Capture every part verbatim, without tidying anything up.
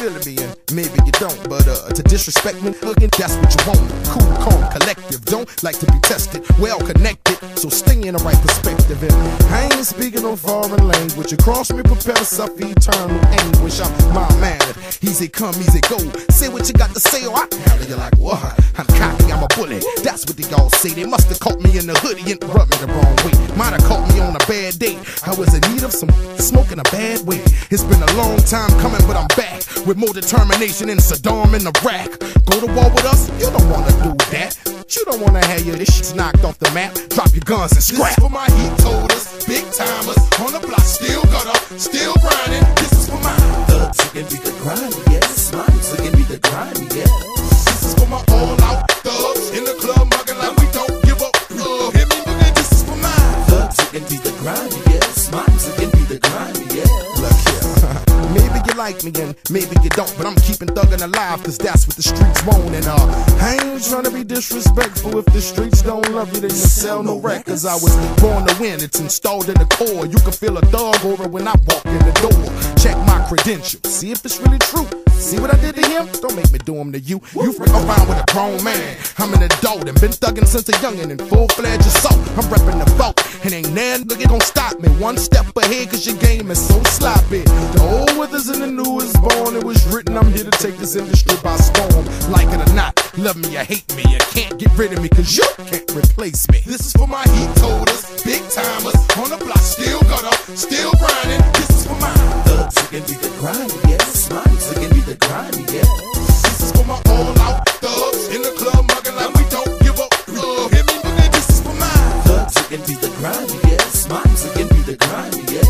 feeling me, and maybe you don't. But uh, to disrespect me, again, that's what you want. Cool, calm, collective. Don't like to be tested, well connected. So stay in the right perspective. And I ain't speaking no foreign language. Across me, prepare to suffer eternal anguish. I'm my man. Easy come, easy go. Say what you got to say, or I handle you like what? I'm cocky, I'm a bully. That's what they all say. They must have caught me in the hoodie and rubbed me the wrong way. Might have caught me on a bad day. I was in need of some smoke in a bad way. It's been a long time coming, but I'm back with more determination than Saddam in Iraq. Go to war with us? You don't wanna do that. You don't wanna have your this shit's knocked off the map. Drop your guns and scrap. This is for my heat toters, big timers on the block, still gutter, still grinding. This is for my thugs who can be the grimy, yes. Slimes who can be the grimy, yes. This is for my all-out thugs in the club, mugging like we don't give up. Uh, hear me, nigga? This is for my thugs who can be the grimy, yes. Slimes who can be the grimy, yes. Look here. Maybe you like me and maybe you don't, but I'm keeping thuggin' alive, cause that's what the streets want. And uh, I ain't trying to be disrespectful. If the streets don't love you, then you sell no records. I was born to win, it's installed in the core. You can feel a thug aura when I walk in the door. Check my credentials, see if it's really true. See what I did to him? Don't make me do him to you. You freak around with a grown man. I'm an adult and been thuggin' since a youngin' in full-fledged assault. I'm reppin' the boat, and ain't nan nigga gon' stop me. One step ahead, cause your game is so sloppy. The old withers and the new is born. It was written, I'm here to take this industry by storm. Like it or not, love me or hate me, you can't get rid of me, cause you can't replace me. This is for my heat toters, big timers on the block, still gutter, still grinding. This is for my thugs who can be the grimy, yes. Slimes who can be the grimy, yes. This is for my all-out thugs in the club, mugging like we don't give up. Uh, hear me, nigga? This is for my thugs who can be the grimy, yes. Slimes who can be the grimy, yes.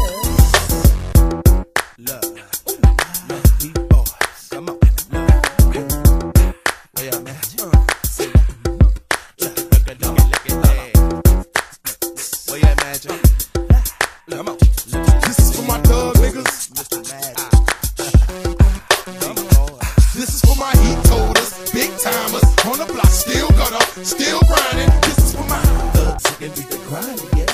Love, love, people, come on, love. Where y'all at? Say that. Look, look, look, look at that. Where you at, Magic? Come on. This is for my thug niggas. This is for my heat toters, big timers on the block, still gutter, still grinding. This is for my thugs who can be the grinding, yeah.